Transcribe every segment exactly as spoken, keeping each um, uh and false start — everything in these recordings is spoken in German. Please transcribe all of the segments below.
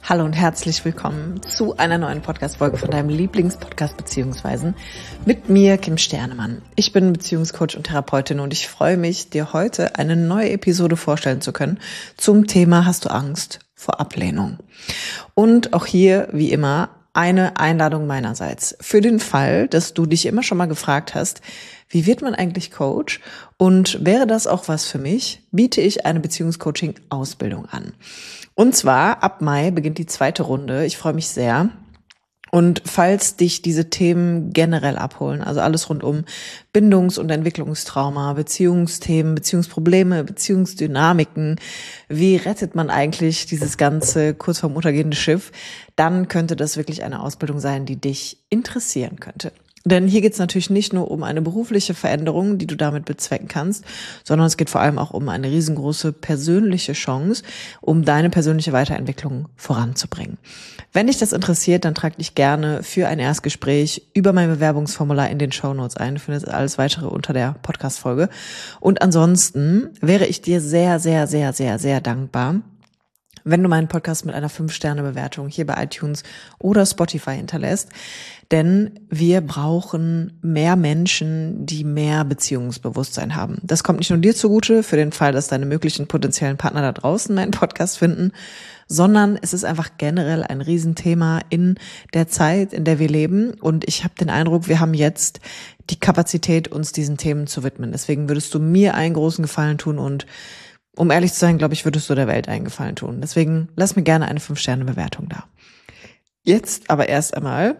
Hallo und herzlich willkommen zu einer neuen Podcast-Folge von deinem Lieblingspodcast Beziehungsweisen mit mir, Kim Sternemann. Ich bin Beziehungscoach und Therapeutin und ich freue mich, dir heute eine neue Episode vorstellen zu können zum Thema Hast du Angst vor Ablehnung? Und auch hier, wie immer, eine Einladung meinerseits. Für den Fall, dass du dich immer schon mal gefragt hast, wie wird man eigentlich Coach? Und wäre das auch was für mich, biete ich eine Beziehungscoaching-Ausbildung an. Und zwar ab Mai beginnt die zweite Runde. Ich freue mich sehr. Und falls dich diese Themen generell abholen, also alles rund um Bindungs- und Entwicklungstrauma, Beziehungsthemen, Beziehungsprobleme, Beziehungsdynamiken, wie rettet man eigentlich dieses ganze kurz vorm untergehende Schiff, dann könnte das wirklich eine Ausbildung sein, die dich interessieren könnte. Denn hier geht es natürlich nicht nur um eine berufliche Veränderung, die du damit bezwecken kannst, sondern es geht vor allem auch um eine riesengroße persönliche Chance, um deine persönliche Weiterentwicklung voranzubringen. Wenn dich das interessiert, dann trag dich gerne für ein Erstgespräch über mein Bewerbungsformular in den Shownotes ein. Du findest alles weitere unter der Podcast-Folge. Und ansonsten wäre ich dir sehr, sehr, sehr, sehr, sehr dankbar, wenn du meinen Podcast mit einer fünf Sterne Bewertung hier bei iTunes oder Spotify hinterlässt. Denn wir brauchen mehr Menschen, die mehr Beziehungsbewusstsein haben. Das kommt nicht nur dir zugute, für den Fall, dass deine möglichen potenziellen Partner da draußen meinen Podcast finden, sondern es ist einfach generell ein Riesenthema in der Zeit, in der wir leben. Und ich habe den Eindruck, wir haben jetzt die Kapazität, uns diesen Themen zu widmen. Deswegen würdest du mir einen großen Gefallen tun und um ehrlich zu sein, glaube ich, würdest du der Welt einen Gefallen tun. Deswegen lass mir gerne eine fünf Sterne Bewertung da. Jetzt aber erst einmal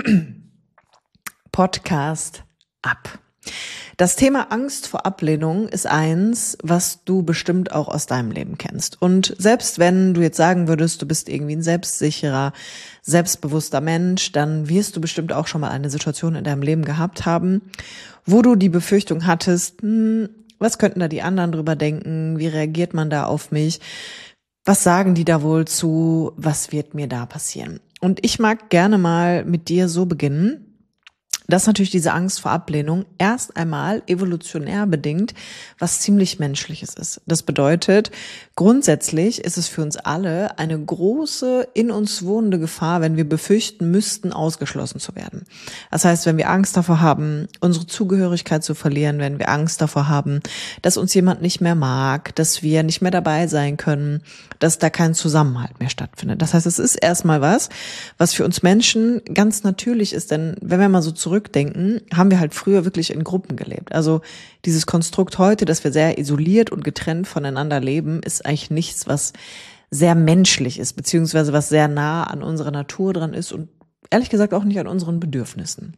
Podcast ab. Das Thema Angst vor Ablehnung ist eins, was du bestimmt auch aus deinem Leben kennst. Und selbst wenn du jetzt sagen würdest, du bist irgendwie ein selbstsicherer, selbstbewusster Mensch, dann wirst du bestimmt auch schon mal eine Situation in deinem Leben gehabt haben, wo du die Befürchtung hattest, hm, was könnten da die anderen drüber denken? Wie reagiert man da auf mich? Was sagen die da wohl zu? Was wird mir da passieren? Und ich mag gerne mal mit dir so beginnen, dass natürlich diese Angst vor Ablehnung erst einmal evolutionär bedingt was ziemlich Menschliches ist. Das bedeutet, grundsätzlich ist es für uns alle eine große, in uns wohnende Gefahr, wenn wir befürchten müssten, ausgeschlossen zu werden. Das heißt, wenn wir Angst davor haben, unsere Zugehörigkeit zu verlieren, wenn wir Angst davor haben, dass uns jemand nicht mehr mag, dass wir nicht mehr dabei sein können, dass da kein Zusammenhalt mehr stattfindet. Das heißt, es ist erstmal was, was für uns Menschen ganz natürlich ist, denn wenn wir mal so zurück Rückdenken, haben wir halt früher wirklich in Gruppen gelebt. Also dieses Konstrukt heute, dass wir sehr isoliert und getrennt voneinander leben, ist eigentlich nichts, was sehr menschlich ist, beziehungsweise was sehr nah an unserer Natur dran ist und ehrlich gesagt auch nicht an unseren Bedürfnissen.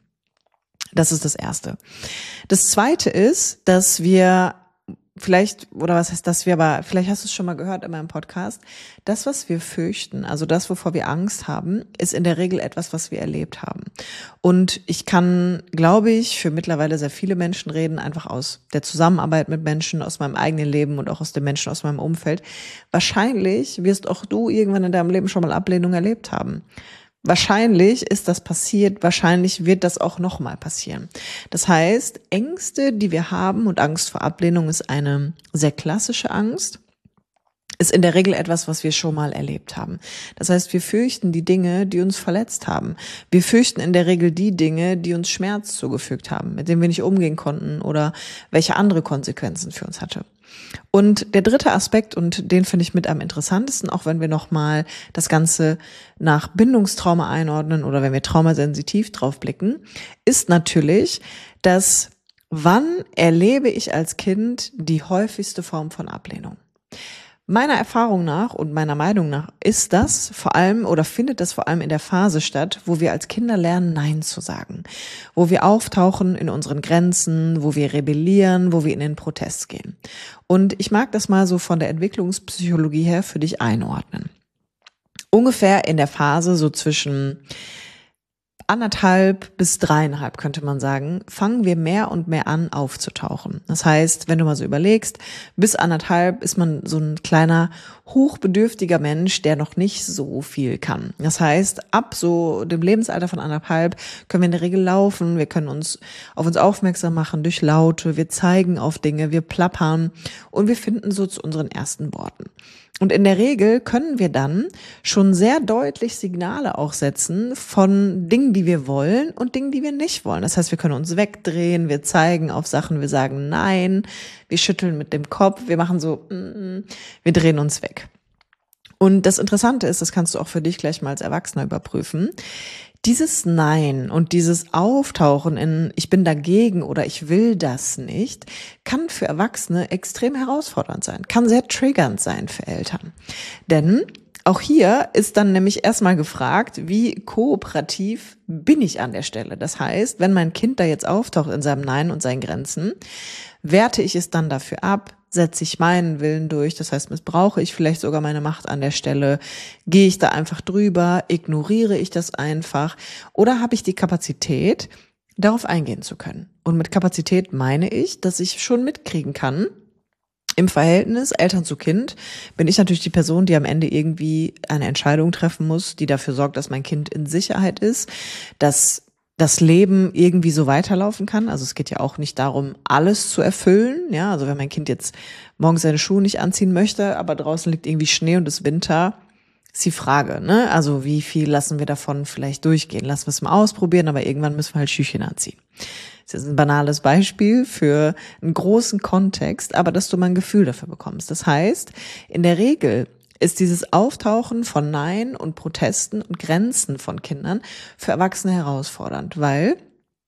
Das ist das Erste. Das Zweite ist, dass wir vielleicht, oder was heißt das wir, aber vielleicht hast du es schon mal gehört in meinem Podcast, das, was wir fürchten, also das, wovor wir Angst haben, ist in der Regel etwas, was wir erlebt haben. Und ich kann, glaube ich, für mittlerweile sehr viele Menschen reden, einfach aus der Zusammenarbeit mit Menschen, aus meinem eigenen Leben und auch aus den Menschen aus meinem Umfeld. Wahrscheinlich wirst auch du irgendwann in deinem Leben schon mal Ablehnung erlebt haben. Wahrscheinlich ist das passiert, wahrscheinlich wird das auch nochmal passieren. Das heißt, Ängste, die wir haben, und Angst vor Ablehnung ist eine sehr klassische Angst, ist in der Regel etwas, was wir schon mal erlebt haben. Das heißt, wir fürchten die Dinge, die uns verletzt haben. Wir fürchten in der Regel die Dinge, die uns Schmerz zugefügt haben, mit denen wir nicht umgehen konnten oder welche andere Konsequenzen für uns hatte. Und der dritte Aspekt, und den finde ich mit am interessantesten, auch wenn wir nochmal das Ganze nach Bindungstrauma einordnen oder wenn wir traumasensitiv drauf blicken, ist natürlich, dass wann erlebe ich als Kind die häufigste Form von Ablehnung? Meiner Erfahrung nach und meiner Meinung nach ist das vor allem oder findet das vor allem in der Phase statt, wo wir als Kinder lernen, Nein zu sagen, wo wir auftauchen in unseren Grenzen, wo wir rebellieren, wo wir in den Protest gehen. Und ich mag das mal so von der Entwicklungspsychologie her für dich einordnen. Ungefähr in der Phase so zwischen anderthalb bis dreieinhalb, könnte man sagen, fangen wir mehr und mehr an aufzutauchen. Das heißt, wenn du mal so überlegst, bis anderthalb ist man so ein kleiner, hochbedürftiger Mensch, der noch nicht so viel kann. Das heißt, ab so dem Lebensalter von anderthalb können wir in der Regel laufen, wir können uns auf uns aufmerksam machen durch Laute, wir zeigen auf Dinge, wir plappern und wir finden so zu unseren ersten Worten. Und in der Regel können wir dann schon sehr deutlich Signale auch setzen von Dingen, die wir wollen und Dingen, die wir nicht wollen. Das heißt, wir können uns wegdrehen, wir zeigen auf Sachen, wir sagen nein, wir schütteln mit dem Kopf, wir machen so, mm, wir drehen uns weg. Und das Interessante ist, das kannst du auch für dich gleich mal als Erwachsener überprüfen, dieses Nein und dieses Auftauchen in ich bin dagegen oder ich will das nicht, kann für Erwachsene extrem herausfordernd sein, kann sehr triggernd sein für Eltern. Denn auch hier ist dann nämlich erstmal gefragt, wie kooperativ bin ich an der Stelle? Das heißt, wenn mein Kind da jetzt auftaucht in seinem Nein und seinen Grenzen, werte ich es dann dafür ab? Setze ich meinen Willen durch, das heißt, missbrauche ich vielleicht sogar meine Macht an der Stelle, gehe ich da einfach drüber, ignoriere ich das einfach oder habe ich die Kapazität, darauf eingehen zu können? Und mit Kapazität meine ich, dass ich schon mitkriegen kann, im Verhältnis Eltern zu Kind bin ich natürlich die Person, die am Ende irgendwie eine Entscheidung treffen muss, die dafür sorgt, dass mein Kind in Sicherheit ist, dass das Leben irgendwie so weiterlaufen kann. Also es geht ja auch nicht darum, alles zu erfüllen. Ja, also wenn mein Kind jetzt morgens seine Schuhe nicht anziehen möchte, aber draußen liegt irgendwie Schnee und es ist Winter, ist die Frage, ne? Also wie viel lassen wir davon vielleicht durchgehen? Lassen wir es mal ausprobieren, aber irgendwann müssen wir halt Schüchchen anziehen. Das ist ein banales Beispiel für einen großen Kontext, aber dass du mal ein Gefühl dafür bekommst. Das heißt, in der Regel ist dieses Auftauchen von Nein und Protesten und Grenzen von Kindern für Erwachsene herausfordernd, weil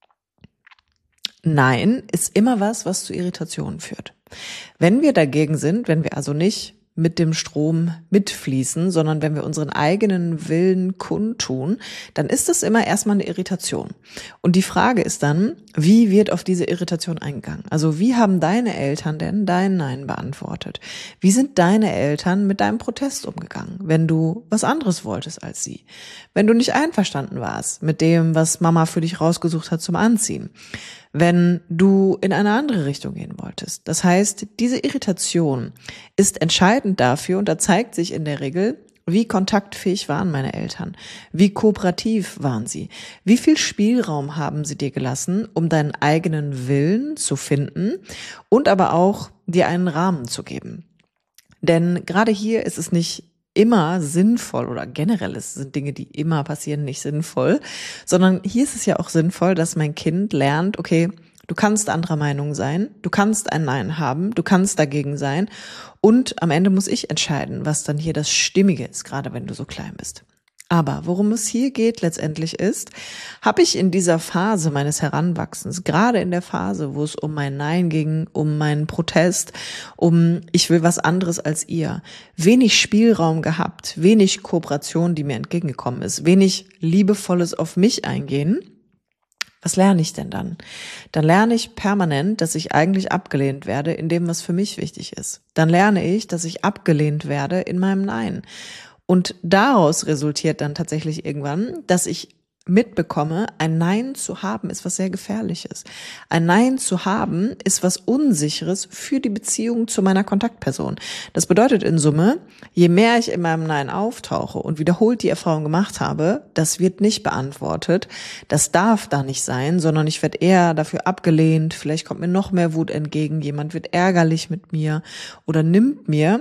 Nein ist immer was, was zu Irritationen führt. Wenn wir dagegen sind, wenn wir also nicht mit dem Strom mitfließen, sondern wenn wir unseren eigenen Willen kundtun, dann ist das immer erstmal eine Irritation. Und die Frage ist dann, wie wird auf diese Irritation eingegangen? Also wie haben deine Eltern denn dein Nein beantwortet? Wie sind deine Eltern mit deinem Protest umgegangen, wenn du was anderes wolltest als sie? Wenn du nicht einverstanden warst mit dem, was Mama für dich rausgesucht hat zum Anziehen? Wenn du in eine andere Richtung gehen wolltest. Das heißt, diese Irritation ist entscheidend dafür und da zeigt sich in der Regel, wie kontaktfähig waren meine Eltern, wie kooperativ waren sie, wie viel Spielraum haben sie dir gelassen, um deinen eigenen Willen zu finden und aber auch dir einen Rahmen zu geben. Denn gerade hier ist es nicht immer sinnvoll oder generell es sind Dinge, die immer passieren, nicht sinnvoll, sondern hier ist es ja auch sinnvoll, dass mein Kind lernt, okay, du kannst anderer Meinung sein, du kannst ein Nein haben, du kannst dagegen sein und am Ende muss ich entscheiden, was dann hier das Stimmige ist, gerade wenn du so klein bist. Aber worum es hier geht letztendlich ist, habe ich in dieser Phase meines Heranwachsens, gerade in der Phase, wo es um mein Nein ging, um meinen Protest, um ich will was anderes als ihr, wenig Spielraum gehabt, wenig Kooperation, die mir entgegengekommen ist, wenig liebevolles auf mich eingehen. Was lerne ich denn dann? Dann lerne ich permanent, dass ich eigentlich abgelehnt werde in dem, was für mich wichtig ist. Dann lerne ich, dass ich abgelehnt werde in meinem Nein. Und daraus resultiert dann tatsächlich irgendwann, dass ich mitbekomme, ein Nein zu haben ist was sehr Gefährliches. Ein Nein zu haben ist was Unsicheres für die Beziehung zu meiner Kontaktperson. Das bedeutet in Summe, je mehr ich in meinem Nein auftauche und wiederholt die Erfahrung gemacht habe, das wird nicht beantwortet, das darf da nicht sein, sondern ich werde eher dafür abgelehnt, vielleicht kommt mir noch mehr Wut entgegen, jemand wird ärgerlich mit mir oder nimmt mir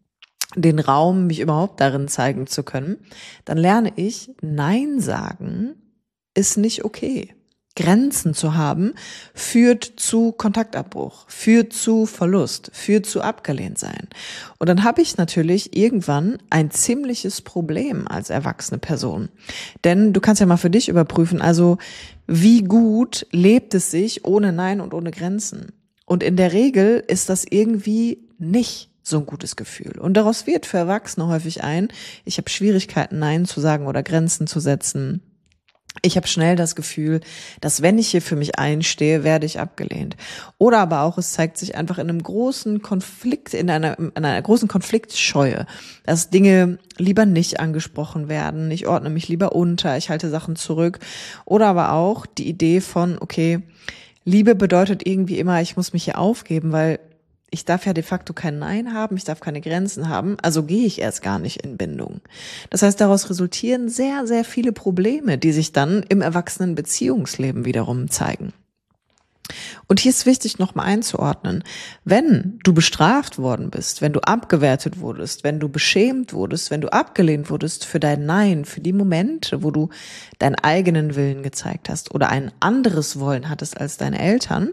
den Raum, mich überhaupt darin zeigen zu können, dann lerne ich, Nein sagen ist nicht okay. Grenzen zu haben führt zu Kontaktabbruch, führt zu Verlust, führt zu abgelehnt sein. Und dann habe ich natürlich irgendwann ein ziemliches Problem als erwachsene Person. Denn du kannst ja mal für dich überprüfen, also wie gut lebt es sich ohne Nein und ohne Grenzen? Und in der Regel ist das irgendwie nicht so ein gutes Gefühl. Und daraus wird für Erwachsene häufig ein, ich habe Schwierigkeiten, Nein zu sagen oder Grenzen zu setzen. Ich habe schnell das Gefühl, dass wenn ich hier für mich einstehe, werde ich abgelehnt. Oder aber auch, es zeigt sich einfach in einem großen Konflikt, in einer, in einer großen Konfliktscheue, dass Dinge lieber nicht angesprochen werden. Ich ordne mich lieber unter, ich halte Sachen zurück. Oder aber auch die Idee von, okay, Liebe bedeutet irgendwie immer, ich muss mich hier aufgeben, weil ich darf ja de facto kein Nein haben, ich darf keine Grenzen haben, also gehe ich erst gar nicht in Bindung. Das heißt, daraus resultieren sehr, sehr viele Probleme, die sich dann im erwachsenen Beziehungsleben wiederum zeigen. Und hier ist wichtig, nochmal einzuordnen, wenn du bestraft worden bist, wenn du abgewertet wurdest, wenn du beschämt wurdest, wenn du abgelehnt wurdest für dein Nein, für die Momente, wo du deinen eigenen Willen gezeigt hast oder ein anderes Wollen hattest als deine Eltern,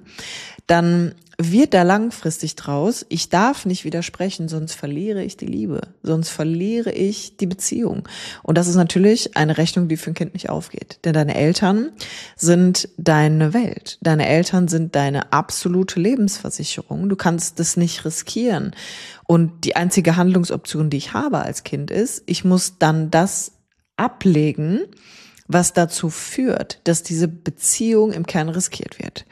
dann wird da langfristig draus, ich darf nicht widersprechen, sonst verliere ich die Liebe, sonst verliere ich die Beziehung. Und das ist natürlich eine Rechnung, die für ein Kind nicht aufgeht. Denn deine Eltern sind deine Welt. Deine Eltern sind deine absolute Lebensversicherung. Du kannst das nicht riskieren. Und die einzige Handlungsoption, die ich habe als Kind ist, ich muss dann das ablegen, was dazu führt, dass diese Beziehung im Kern riskiert wird.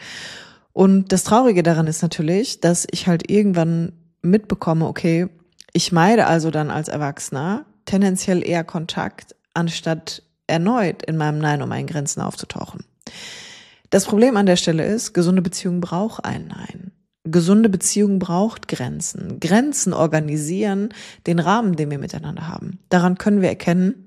Und das Traurige daran ist natürlich, dass ich halt irgendwann mitbekomme, okay, ich meide also dann als Erwachsener tendenziell eher Kontakt, anstatt erneut in meinem Nein und meinen Grenzen aufzutauchen. Das Problem an der Stelle ist, gesunde Beziehung braucht ein Nein. Gesunde Beziehung braucht Grenzen. Grenzen organisieren den Rahmen, den wir miteinander haben. Daran können wir erkennen,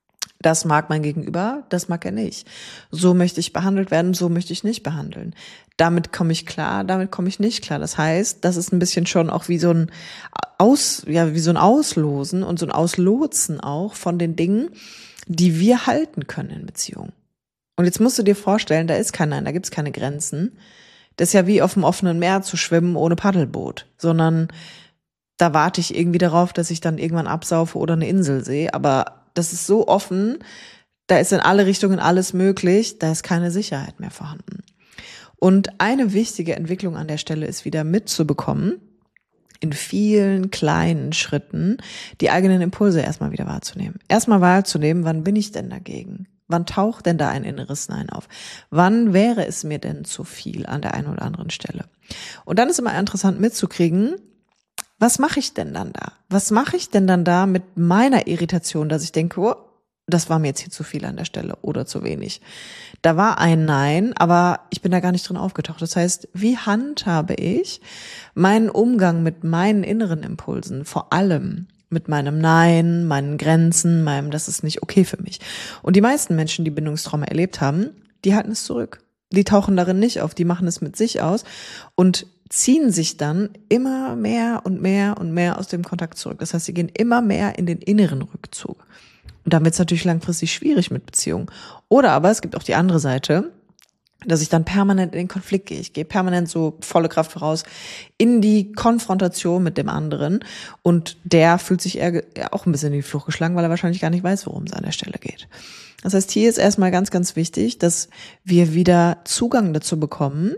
das mag mein Gegenüber, das mag er nicht. So möchte ich behandelt werden, so möchte ich nicht behandeln. Damit komme ich klar, damit komme ich nicht klar. Das heißt, das ist ein bisschen schon auch wie so ein Aus, ja, wie so ein Auslosen und so ein Auslotsen auch von den Dingen, die wir halten können in Beziehungen. Und jetzt musst du dir vorstellen, da ist kein Nein, da gibt's keine Grenzen. Das ist ja wie auf dem offenen Meer zu schwimmen ohne Paddelboot, sondern da warte ich irgendwie darauf, dass ich dann irgendwann absaufe oder eine Insel sehe, aber das ist so offen, da ist in alle Richtungen alles möglich, da ist keine Sicherheit mehr vorhanden. Und eine wichtige Entwicklung an der Stelle ist wieder mitzubekommen, in vielen kleinen Schritten die eigenen Impulse erstmal wieder wahrzunehmen. Erstmal wahrzunehmen, wann bin ich denn dagegen? Wann taucht denn da ein inneres Nein auf? Wann wäre es mir denn zu viel an der einen oder anderen Stelle? Und dann ist immer interessant mitzukriegen, was mache ich denn dann da? Was mache ich denn dann da mit meiner Irritation, dass ich denke, oh, das war mir jetzt hier zu viel an der Stelle oder zu wenig. Da war ein Nein, aber ich bin da gar nicht drin aufgetaucht. Das heißt, wie handhabe ich meinen Umgang mit meinen inneren Impulsen, vor allem mit meinem Nein, meinen Grenzen, meinem, das ist nicht okay für mich. Und die meisten Menschen, die Bindungstrauma erlebt haben, die halten es zurück. Die tauchen darin nicht auf, die machen es mit sich aus und ziehen sich dann immer mehr und mehr und mehr aus dem Kontakt zurück. Das heißt, sie gehen immer mehr in den inneren Rückzug. Und dann wird es natürlich langfristig schwierig mit Beziehungen. Oder aber es gibt auch die andere Seite, dass ich dann permanent in den Konflikt gehe. Ich gehe permanent so volle Kraft voraus in die Konfrontation mit dem anderen. Und der fühlt sich eher auch ein bisschen in die Flucht geschlagen, weil er wahrscheinlich gar nicht weiß, worum es an der Stelle geht. Das heißt, hier ist erstmal ganz, ganz wichtig, dass wir wieder Zugang dazu bekommen,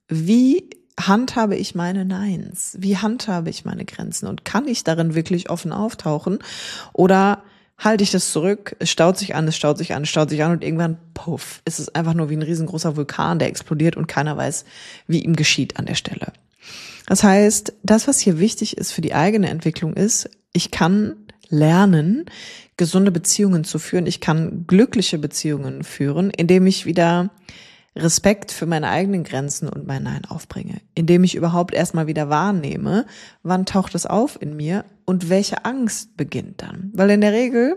wie handhabe ich meine Neins? Wie handhabe ich meine Grenzen? Und kann ich darin wirklich offen auftauchen? Oder halte ich das zurück? Es staut sich an, es staut sich an, es staut sich an und irgendwann, puff, ist es einfach nur wie ein riesengroßer Vulkan, der explodiert und keiner weiß, wie ihm geschieht an der Stelle. Das heißt, das, was hier wichtig ist für die eigene Entwicklung ist, ich kann lernen, gesunde Beziehungen zu führen. Ich kann glückliche Beziehungen führen, indem ich wieder Respekt für meine eigenen Grenzen und mein Nein aufbringe, indem ich überhaupt erstmal wieder wahrnehme, wann taucht es auf in mir und welche Angst beginnt dann. Weil in der Regel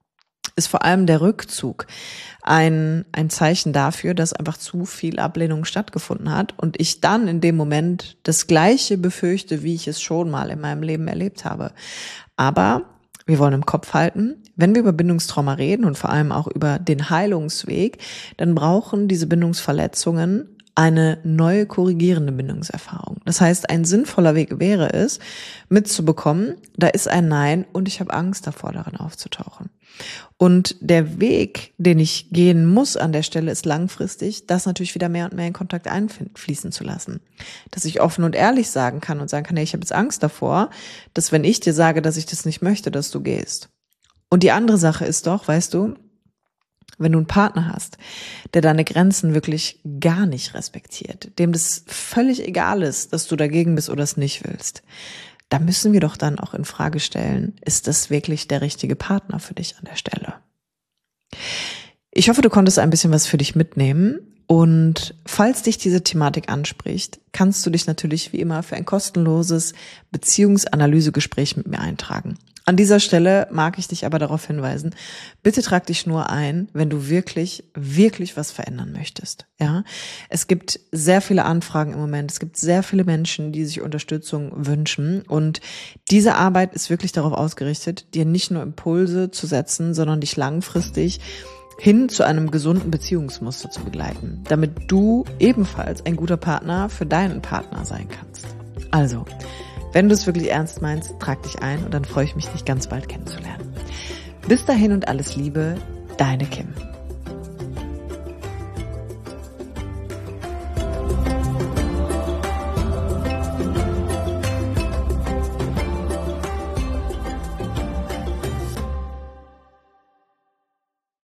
ist vor allem der Rückzug ein, ein Zeichen dafür, dass einfach zu viel Ablehnung stattgefunden hat und ich dann in dem Moment das Gleiche befürchte, wie ich es schon mal in meinem Leben erlebt habe. Aber wir wollen im Kopf halten, wenn wir über Bindungstrauma reden und vor allem auch über den Heilungsweg, dann brauchen diese Bindungsverletzungen eine neue korrigierende Bindungserfahrung. Das heißt, ein sinnvoller Weg wäre es, mitzubekommen, da ist ein Nein und ich habe Angst davor, darin aufzutauchen. Und der Weg, den ich gehen muss an der Stelle, ist langfristig, das natürlich wieder mehr und mehr in Kontakt einfließen zu lassen. Dass ich offen und ehrlich sagen kann und sagen kann, hey, ich habe jetzt Angst davor, dass wenn ich dir sage, dass ich das nicht möchte, dass du gehst. Und die andere Sache ist doch, weißt du, wenn du einen Partner hast, der deine Grenzen wirklich gar nicht respektiert, dem das völlig egal ist, dass du dagegen bist oder es nicht willst, da müssen wir doch dann auch in Frage stellen, ist das wirklich der richtige Partner für dich an der Stelle? Ich hoffe, du konntest ein bisschen was für dich mitnehmen und falls dich diese Thematik anspricht, kannst du dich natürlich wie immer für ein kostenloses Beziehungsanalysegespräch mit mir eintragen. An dieser Stelle mag ich dich aber darauf hinweisen, bitte trag dich nur ein, wenn du wirklich, wirklich was verändern möchtest. Ja, es gibt sehr viele Anfragen im Moment. Es gibt sehr viele Menschen, die sich Unterstützung wünschen. Und diese Arbeit ist wirklich darauf ausgerichtet, dir nicht nur Impulse zu setzen, sondern dich langfristig hin zu einem gesunden Beziehungsmuster zu begleiten, damit du ebenfalls ein guter Partner für deinen Partner sein kannst. Also, wenn du es wirklich ernst meinst, trag dich ein und dann freue ich mich, dich ganz bald kennenzulernen. Bis dahin und alles Liebe, deine Kim.